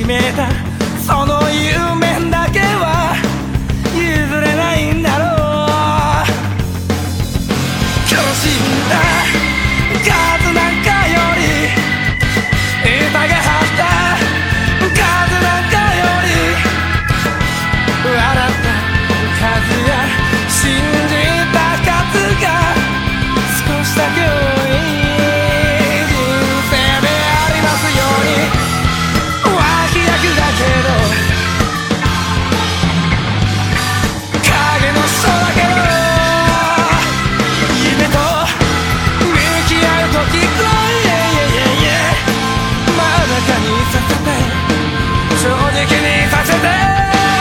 めたその夢だけは譲れないんだろう。苦しんだ数なんかより疑った数なんかより笑った数や信じた数が少しだけ多い人生でありますように。脇役だけど影の人だけど夢と向き合う時くらい真ん中にさせて正直にさせて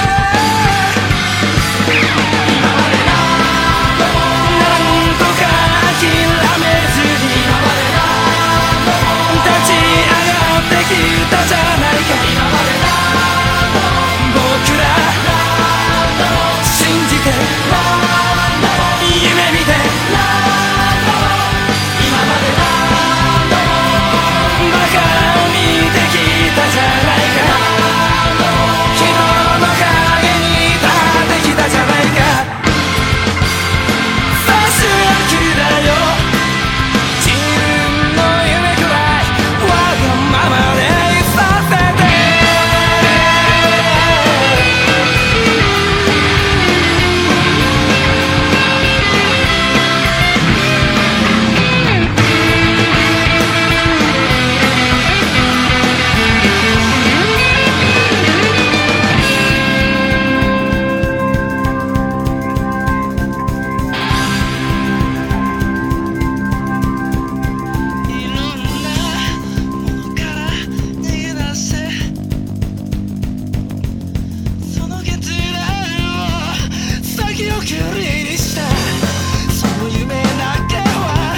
距離にしたその夢だけは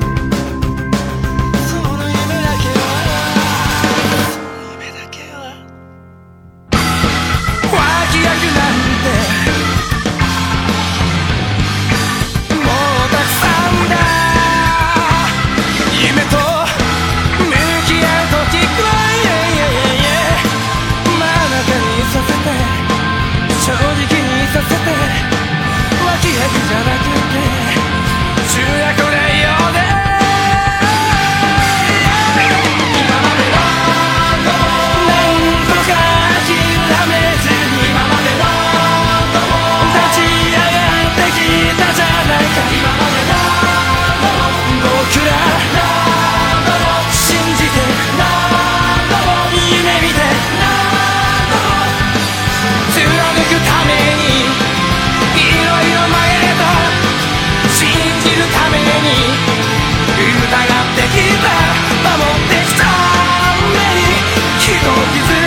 その夢だけは夢だけは脇役なんてもうたくさんだ。夢と向き合う時くらい真ん中にさせて正直にさせて脇役じゃなくて主役でいようね。今まで何度も何度か諦めずに今まで何度も立ち上がってきたじゃないか。今まで何度も僕ら何度も信じて何度も夢見て何度も貫くために信じるために疑ってきた守ってきた目に人を気づ